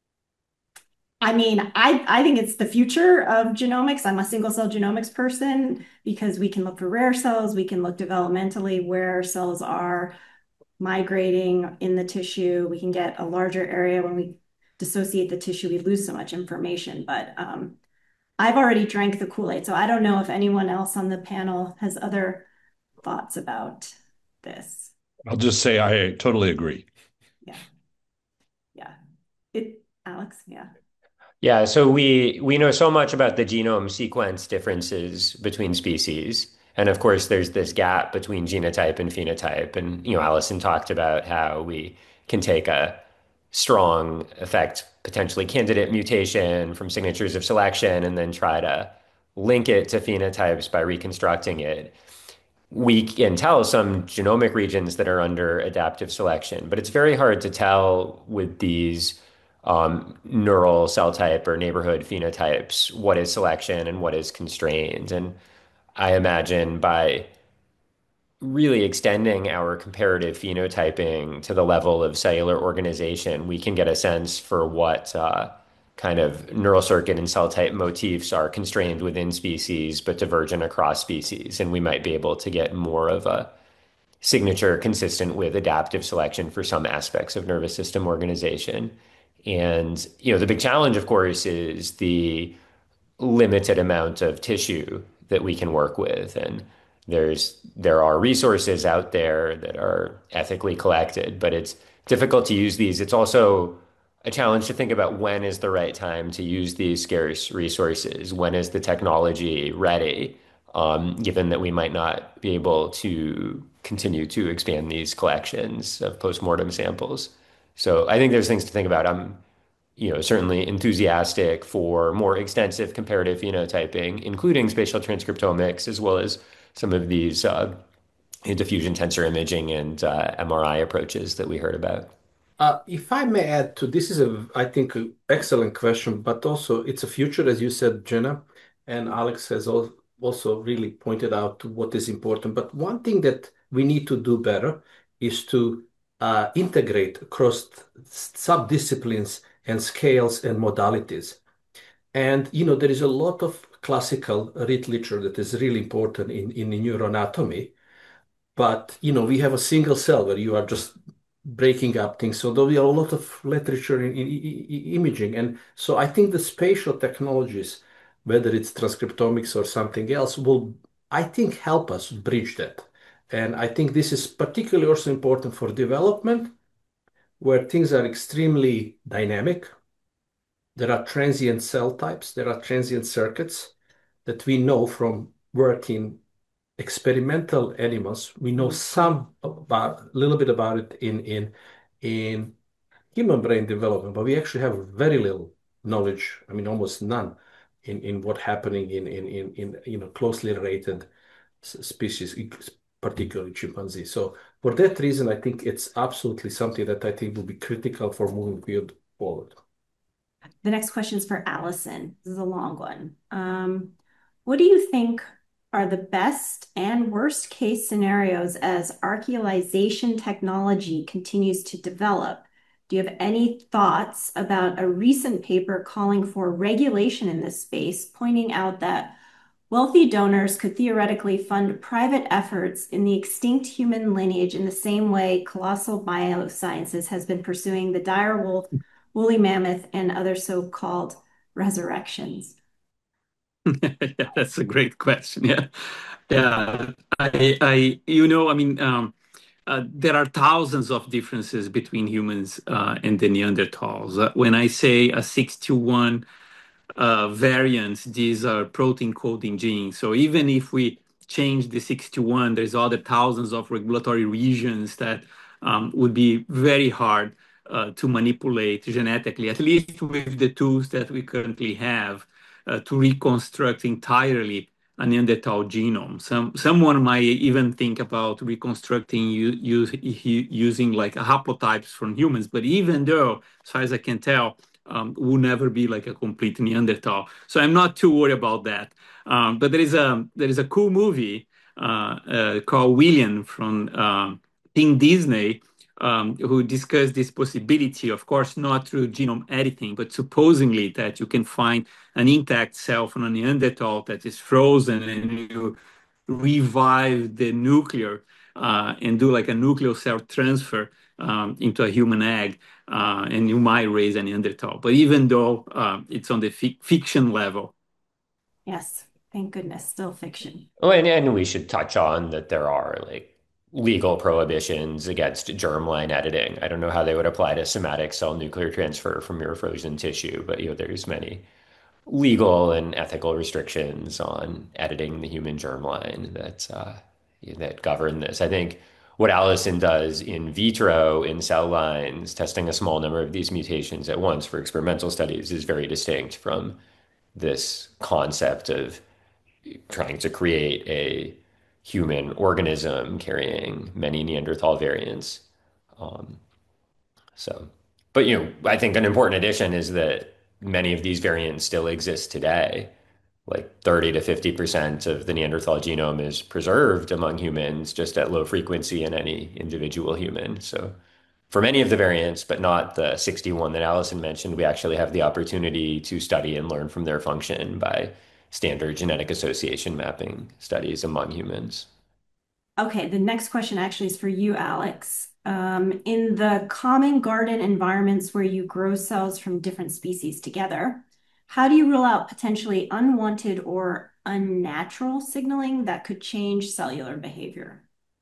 I mean, I think it's the future of genomics. I'm a single cell genomics person because we can look for rare cells, we can look developmentally where cells are migrating in the tissue. We can get a larger area. When we dissociate the tissue, we lose so much information. But I've already drank the Kool-Aid, so I don't know if anyone else on the panel has other thoughts about this. I'll just say I totally agree. Yeah. Yeah. Alex, yeah. Yeah, so we know so much about the genome sequence differences between species. And of course, there's this gap between genotype and phenotype. And, Allison talked about how we can take a strong effect, potentially candidate mutation from signatures of selection, and then try to link it to phenotypes by reconstructing it. We can tell some genomic regions that are under adaptive selection, but it's very hard to tell with these neural cell type or neighborhood phenotypes what is selection and what is constrained. And I imagine by really extending our comparative phenotyping to the level of cellular organization, we can get a sense for what kind of neural circuit and cell type motifs are constrained within species but divergent across species. And we might be able to get more of a signature consistent with adaptive selection for some aspects of nervous system organization. And, the big challenge, of course, is the limited amount of tissue that we can work with. And there are resources out there that are ethically collected, but it's difficult to use these. It's also a challenge to think about when is the right time to use these scarce resources. When is the technology ready? Given that we might not be able to continue to expand these collections of postmortem samples. So I think there's things to think about. I'm certainly enthusiastic for more extensive comparative phenotyping, including spatial transcriptomics, as well as some of these diffusion tensor imaging and MRI approaches that we heard about. If I may add to this is I think, an excellent question, but also it's a future, as you said, Jenna, and Alex has also really pointed out to what is important. But one thing that we need to do better is to integrate across subdisciplines and scales and modalities. And there is a lot of classical literature that is really important in neuroanatomy. But we have a single cell where you are just breaking up things. So there'll be a lot of literature in imaging. And so I think the spatial technologies, whether it's transcriptomics or something else, will, I think, help us bridge that. And I think this is particularly also important for development, where things are extremely dynamic. There are transient cell types, there are transient circuits that we know from working experimental animals. We know a little bit about it in human brain development, but we actually have very little knowledge. I mean, almost none in what happening in closely related species, particularly chimpanzee. So for that reason, I think it's absolutely something that I think will be critical for moving field forward. The next question is for Allison. This is a long one. What do you think are the best and worst case scenarios as archaeolization technology continues to develop? Do you have any thoughts about a recent paper calling for regulation in this space, pointing out that wealthy donors could theoretically fund private efforts in the extinct human lineage in the same way Colossal Biosciences has been pursuing the dire wolf, woolly mammoth, and other so-called resurrections? Yeah, that's a great question. Yeah. Yeah. There are thousands of differences between humans and the Neanderthals. When I say a 6 to 1 variants, these are protein coding genes. So even if we change the 6 to 1, there's other thousands of regulatory regions that would be very hard to manipulate genetically, at least with the tools that we currently have to reconstruct entirely a Neanderthal genome. Someone might even think about reconstructing using like haplotypes from humans, but even though, as far as I can tell, will never be like a complete Neanderthal. So I'm not too worried about that. But there is a cool movie called William from Team Disney, who discussed this possibility, of course, not through genome editing, but supposedly that you can find an intact cell from a Neanderthal that is frozen and you revive the nuclear and do like a nuclear cell transfer into a human egg, and you might raise a Neanderthal. But even though it's on the fiction level. Yes, thank goodness, still fiction. Oh, and we should touch on that there are like legal prohibitions against germline editing. I don't know how they would apply to somatic cell nuclear transfer from your frozen tissue, but there's many legal and ethical restrictions on editing the human germline that govern this. I think what Allison does in vitro in cell lines, testing a small number of these mutations at once for experimental studies, is very distinct from this concept of trying to create a human organism carrying many Neanderthal variants. Um, but I think an important addition is that many of these variants still exist today. Like 30 to 50% of the Neanderthal genome is preserved among humans just at low frequency in any individual human. So for many of the variants, but not the 61 that Allison mentioned, we actually have the opportunity to study and learn from their function by standard genetic association mapping studies among humans. Okay, the next question actually is for you, Alex. In the common garden environments where you grow cells from different species together, how do you rule out potentially unwanted or unnatural signaling that could change cellular behavior?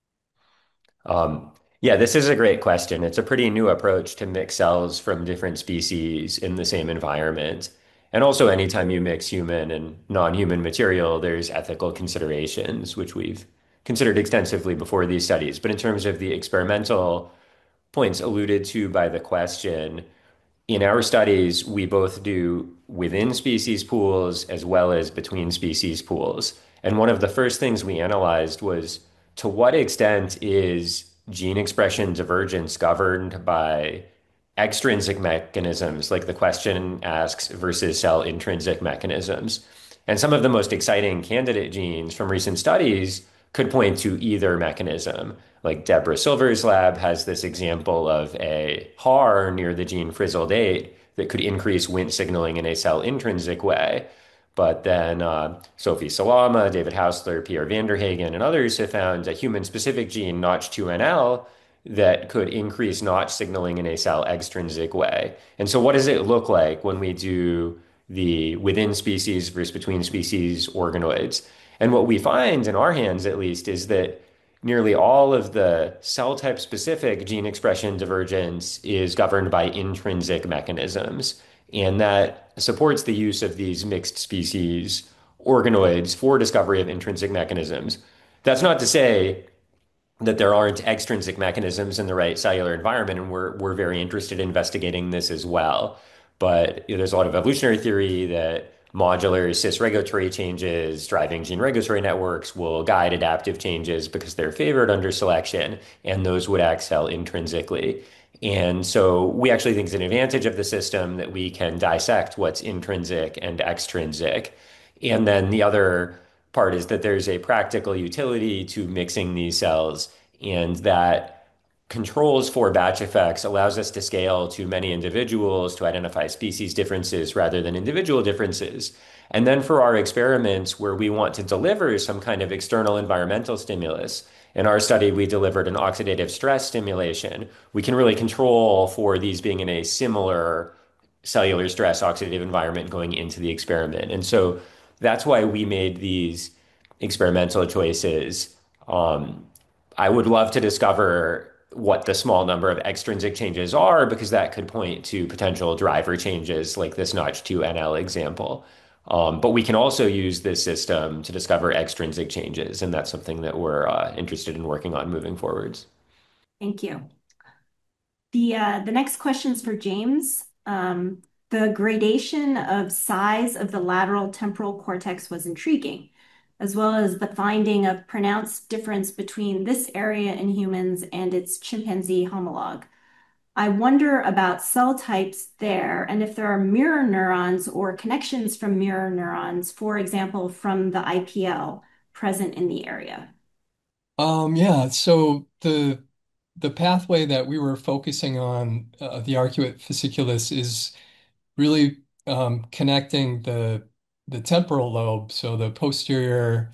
Yeah, this is a great question. It's a pretty new approach to mix cells from different species in the same environment. And also, anytime you mix human and non-human material, there's ethical considerations, which we've considered extensively before these studies. But in terms of the experimental points alluded to by the question, in our studies, we both do within species pools as well as between species pools. And one of the first things we analyzed was to what extent is gene expression divergence governed by extrinsic mechanisms, like the question asks, versus cell intrinsic mechanisms. And some of the most exciting candidate genes from recent studies could point to either mechanism. Like Deborah Silver's lab has this example of a HAR near the gene frizzled 8 that could increase Wnt signaling in a cell intrinsic way. But then Sophie Salama, David Hausler, Pierre Vanderhagen, and others have found a human-specific gene, Notch2NL, that could increase Notch signaling in a cell extrinsic way. And so what does it look like when we do the within species versus between species organoids? And what we find in our hands, at least, is that nearly all of the cell type specific gene expression divergence is governed by intrinsic mechanisms. And that supports the use of these mixed species organoids for discovery of intrinsic mechanisms. That's not to say that there aren't extrinsic mechanisms in the right cellular environment, and we're very interested in investigating this as well. But there's a lot of evolutionary theory that modular cis-regulatory changes driving gene regulatory networks will guide adaptive changes because they're favored under selection, and those would act cell intrinsically. And so we actually think it's an advantage of the system that we can dissect what's intrinsic and extrinsic. And then the other part is that there's a practical utility to mixing these cells, and that controls for batch effects allows us to scale to many individuals to identify species differences rather than individual differences. And then for our experiments where we want to deliver some kind of external environmental stimulus, in our study, we delivered an oxidative stress stimulation. We can really control for these being in a similar cellular stress oxidative environment going into the experiment. And so that's why we made these experimental choices. I would love to discover what the small number of extrinsic changes are, because that could point to potential driver changes like this Notch2NL example. But we can also use this system to discover extrinsic changes, and that's something that we're interested in working on moving forwards. Thank you. The next question is for James. The gradation of size of the lateral temporal cortex was intriguing, as well as the finding of pronounced difference between this area in humans and its chimpanzee homologue. I wonder about cell types there and if there are mirror neurons or connections from mirror neurons, for example, from the IPL present in the area. Yeah, so the pathway that we were focusing on, the arcuate fasciculus, is really connecting the temporal lobe, so the posterior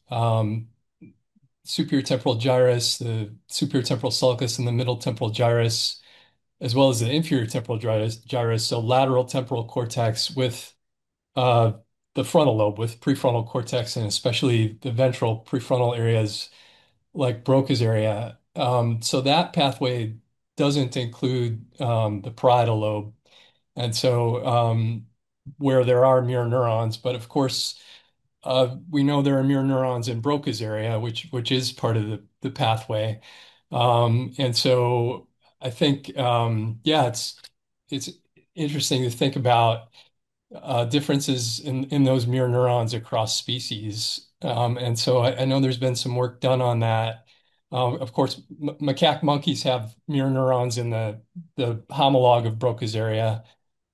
superior temporal gyrus, the superior temporal sulcus, and the middle temporal gyrus, as well as the inferior temporal gyrus, so lateral temporal cortex with the frontal lobe, with prefrontal cortex, and especially the ventral prefrontal areas like Broca's area. So that pathway doesn't include the parietal lobe. And so where there are mirror neurons, but of course, we know there are mirror neurons in Broca's area, which is part of the pathway. And so I think, yeah, it's interesting to think about differences in those mirror neurons across species. And so I know there's been some work done on that. Of course, macaque monkeys have mirror neurons in the homologue of Broca's area.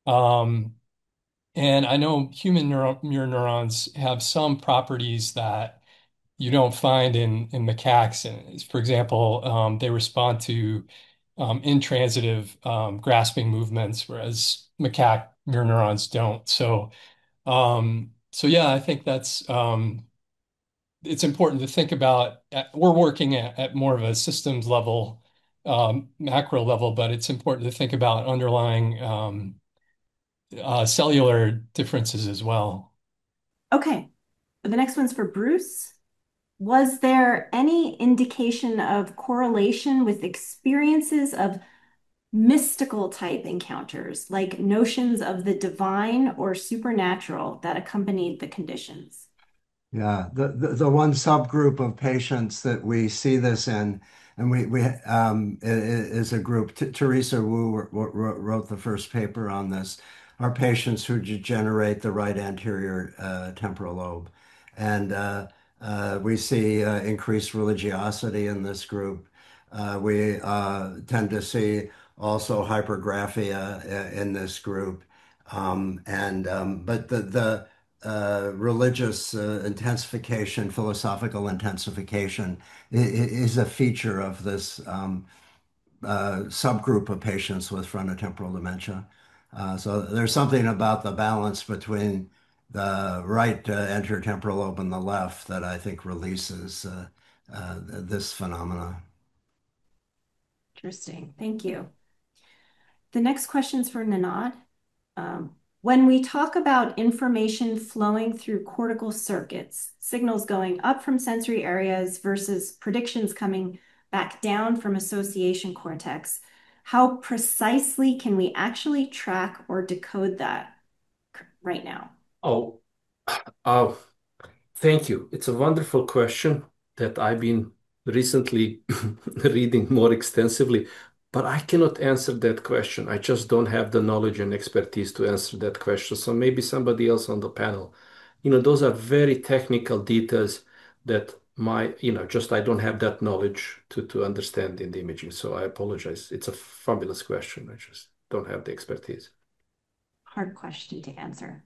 And I know human mirror neurons have some properties that you don't find in macaques. And for example, they respond to intransitive grasping movements, whereas macaque mirror neurons don't. So yeah, I think that's it's important to think about. We're working at more of a systems level, macro level, but it's important to think about underlying cellular differences as well. Okay, the next one's for Bruce. Was there any indication of correlation with experiences of mystical type encounters, like notions of the divine or supernatural that accompanied the conditions? Yeah, the one subgroup of patients that we see this in, and is a group. Teresa Wu wrote the first paper on this. Are patients who degenerate the right anterior temporal lobe, and we see increased religiosity in this group. We tend to see also hypergraphia in this group, but the religious intensification, philosophical intensification is a feature of this subgroup of patients with frontotemporal dementia. So there's something about the balance between the right anterior temporal lobe and the left that I think releases this phenomena. Interesting. Thank you. The next question is for Nanad. When we talk about information flowing through cortical circuits, signals going up from sensory areas versus predictions coming back down from association cortex, how precisely can we actually track or decode that right now? Oh, thank you. It's a wonderful question that I've been recently reading more extensively, but I cannot answer that question. I just don't have the knowledge and expertise to answer that question. So maybe somebody else on the panel. Those are very technical details that just I don't have that knowledge to understand in the imaging. So I apologize. It's a fabulous question. I just don't have the expertise. Hard question to answer.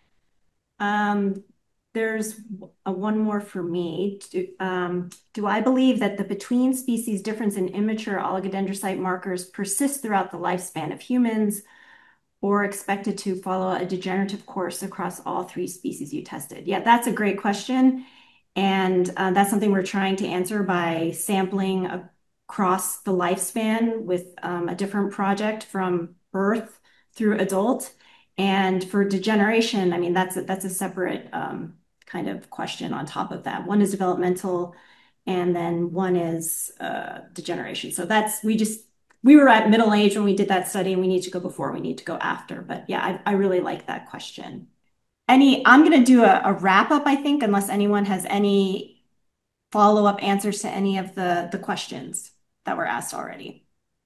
There's one more for me. Do I believe that the between species difference in immature oligodendrocyte markers persists throughout the lifespan of humans or expected to follow a degenerative course across all three species you tested? Yeah, that's a great question. And that's something we're trying to answer by sampling across the lifespan with a different project from birth through adult. And for degeneration, I mean, that's a separate kind of question on top of that. One is developmental, and then one is degeneration. So we were at middle age when we did that study, and we need to go before, we need to go after. But yeah, I really like that question. I'm going to do a wrap up, I think, unless anyone has any follow-up answers to any of the questions that were asked already.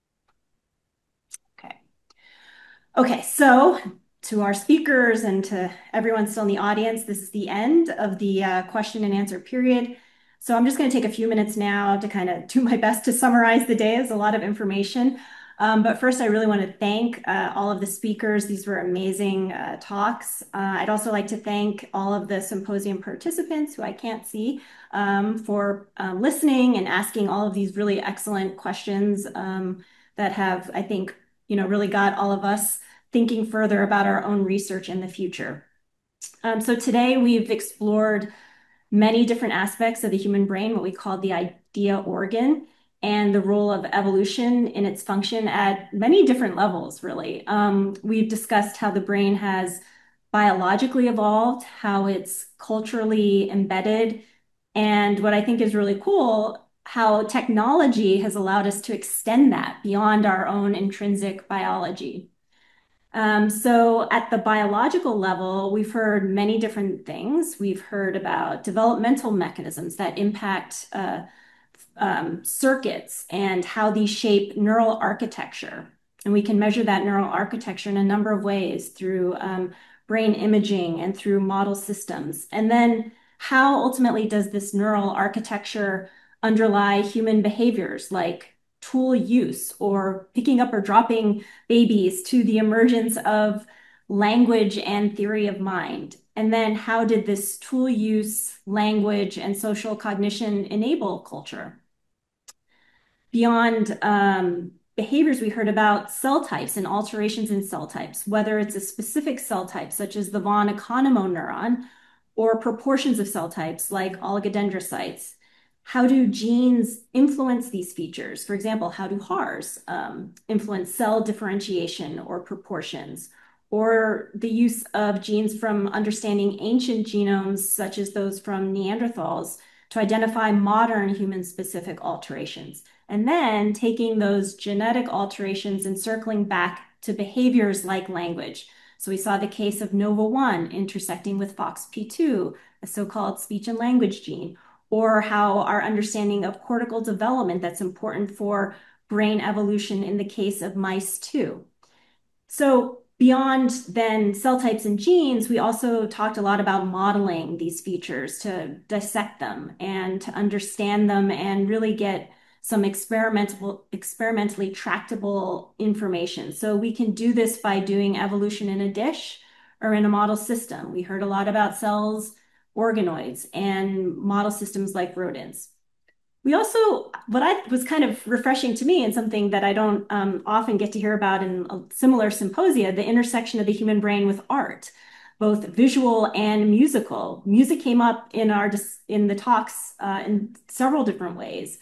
Okay, so to our speakers and to everyone still in the audience, this is the end of the question and answer period. So I'm just going to take a few minutes now to kind of do my best to summarize the day. It's a lot of information. But first, I really want to thank all of the speakers. These were amazing talks. I'd also like to thank all of the symposium participants who I can't see for listening and asking all of these really excellent questions that have, I think, really got all of us thinking further about our own research in the future. So today we've explored many different aspects of the human brain, what we call the idea organ, and the role of evolution in its function at many different levels, really. We've discussed how the brain has biologically evolved, how it's culturally embedded, and what I think is really cool, how technology has allowed us to extend that beyond our own intrinsic biology. So at the biological level, we've heard many different things. We've heard about developmental mechanisms that impact circuits and how these shape neural architecture. And we can measure that neural architecture in a number of ways through brain imaging and through model systems. And then how ultimately does this neural architecture underlie human behaviors like tool use or picking up or dropping babies to the emergence of language and theory of mind? And then how did this tool use, language, and social cognition enable culture? Beyond behaviors, we heard about cell types and alterations in cell types, whether it's a specific cell type, such as the von Economo neuron, or proportions of cell types like oligodendrocytes. How do genes influence these features? For example, how do HARs influence cell differentiation or proportions? Or the use of genes from understanding ancient genomes, such as those from Neanderthals, to identify modern human-specific alterations. And then taking those genetic alterations and circling back to behaviors like language. So we saw the case of NOVA1 intersecting with FOXP2, a so-called speech and language gene, or how our understanding of cortical development that's important for brain evolution in the case of mice too. So beyond then cell types and genes, we also talked a lot about modeling these features to dissect them and to understand them and really get some experimentally tractable information. So we can do this by doing evolution in a dish or in a model system. We heard a lot about cells, organoids, and model systems like rodents. We also, what was kind of refreshing to me and something that I don't often get to hear about in a similar symposia, the intersection of the human brain with art, both visual and musical. Music came up in the talks in several different ways.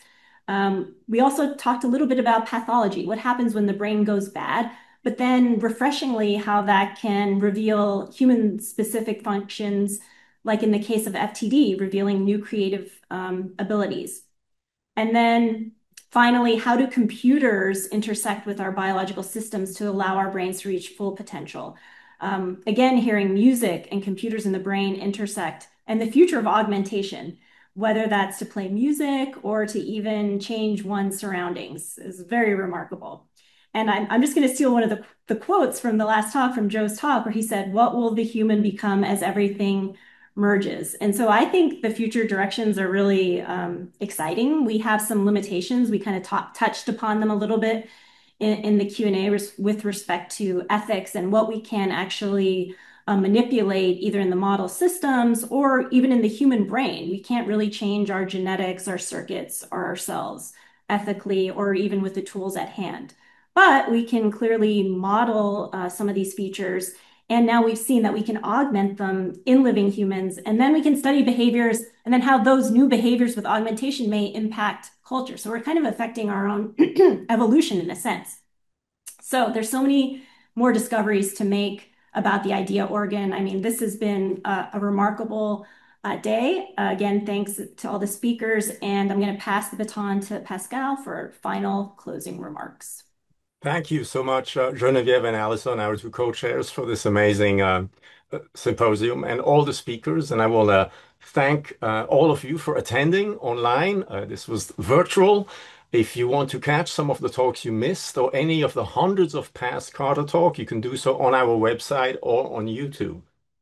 We also talked a little bit about pathology, what happens when the brain goes bad, but then refreshingly how that can reveal human-specific functions, like in the case of FTD, revealing new creative abilities. And then finally, how do computers intersect with our biological systems to allow our brains to reach full potential? Again, hearing music and computers in the brain intersect, and the future of augmentation, whether that's to play music or to even change one's surroundings, is very remarkable. And I'm just going to steal one of the quotes from the last talk, from Joe's talk, where he said, "What will the human become as everything merges?" And so I think the future directions are really exciting. We have some limitations. We kind of touched upon them a little bit in the Q&A with respect to ethics and what we can actually manipulate either in the model systems or even in the human brain. We can't really change our genetics, our circuits, or our cells ethically or even with the tools at hand. But we can clearly model some of these features. And now we've seen that we can augment them in living humans, and then we can study behaviors and then how those new behaviors with augmentation may impact culture. So we're kind of affecting our own evolution in a sense. So there's so many more discoveries to make about the idea organ. I mean, this has been a remarkable day. Again, thanks to all the speakers, and I'm going to pass the baton to Pascal for final closing remarks. Thank you so much, Geneviève and Alison, our two co-chairs, for this amazing symposium, and all the speakers. And I will thank all of you for attending online. This was virtual. If you want to catch some of the talks you missed or any of the hundreds of past Carter Talk, you can do so on our website or on YouTube.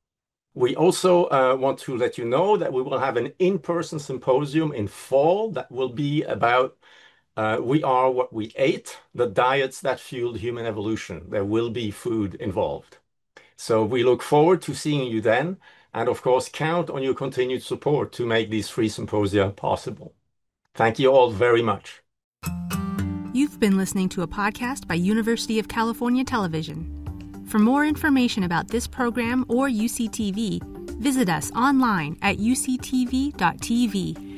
We also want to let you know that we will have an in-person symposium in fall that will be about We Are What We Ate, the diets that fueled human evolution. There will be food involved. So we look forward to seeing you then, and of course count on your continued support to make these free symposia possible. Thank you all very much. You've been listening to a podcast by University of California Television. For more information about this program or UCTV, visit us online at uctv.tv